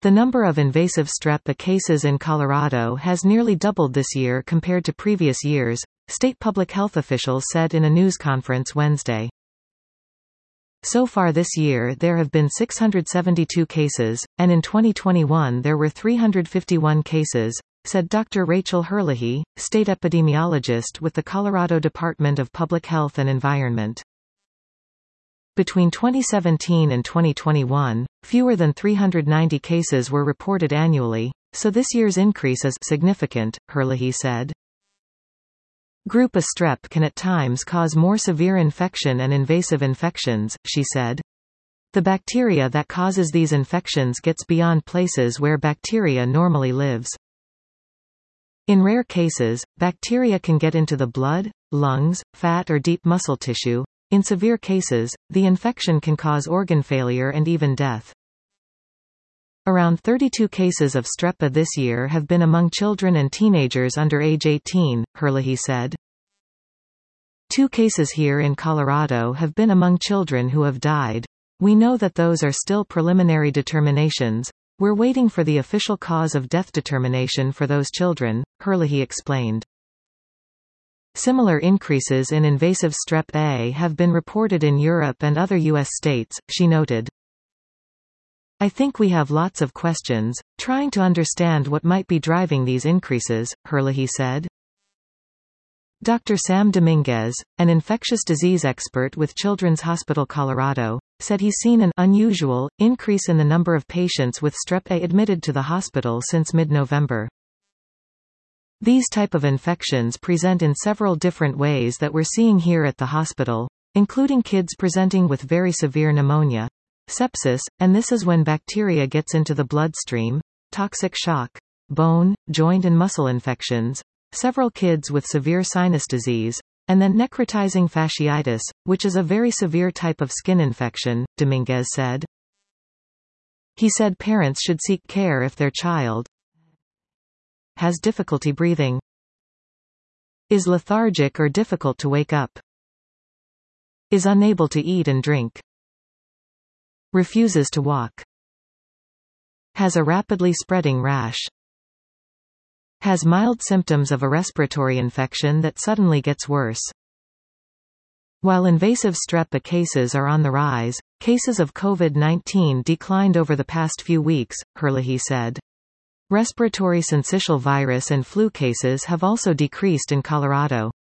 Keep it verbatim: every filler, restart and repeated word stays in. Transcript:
The number of invasive Strep A cases in Colorado has nearly doubled this year compared to previous years, state public health officials said in a news conference Wednesday. So far this year there have been six hundred seventy-two cases, and in twenty twenty-one there were three hundred fifty-one cases, said Doctor Rachel Herlihy, state epidemiologist with the Colorado Department of Public Health and Environment. Between twenty seventeen and twenty twenty-one, fewer than three hundred ninety cases were reported annually, so this year's increase is significant, Herlihy said. Group A strep can at times cause more severe infection and invasive infections, she said. The bacteria that causes these infections gets beyond places where bacteria normally lives. In rare cases, bacteria can get into the blood, lungs, fat or deep muscle tissue. In severe cases, the infection can cause organ failure and even death. Around thirty-two cases of Strep A this year have been among children and teenagers under age eighteen, Herlihy said. Two cases here in Colorado have been among children who have died. We know that those are still preliminary determinations. We're waiting for the official cause of death determination for those children, Herlihy explained. Similar increases in invasive Strep A have been reported in Europe and other U S states, she noted. I think we have lots of questions, trying to understand what might be driving these increases, Herlihy said. Doctor Sam Dominguez, an infectious disease expert with Children's Hospital Colorado, said he's seen an unusual increase in the number of patients with Strep A admitted to the hospital since mid-November. These type of infections present in several different ways that we're seeing here at the hospital, including kids presenting with very severe pneumonia, sepsis, and this is when bacteria gets into the bloodstream, toxic shock, bone, joint and muscle infections, several kids with severe sinus disease, and then necrotizing fasciitis, which is a very severe type of skin infection, Dominguez said. He said parents should seek care if their child has difficulty breathing, is lethargic or difficult to wake up, is unable to eat and drink, refuses to walk, has a rapidly spreading rash, has mild symptoms of a respiratory infection that suddenly gets worse. While invasive Strep A cases are on the rise, cases of COVID nineteen declined over the past few weeks, Herlihy said. Respiratory syncytial virus and flu cases have also decreased in Colorado.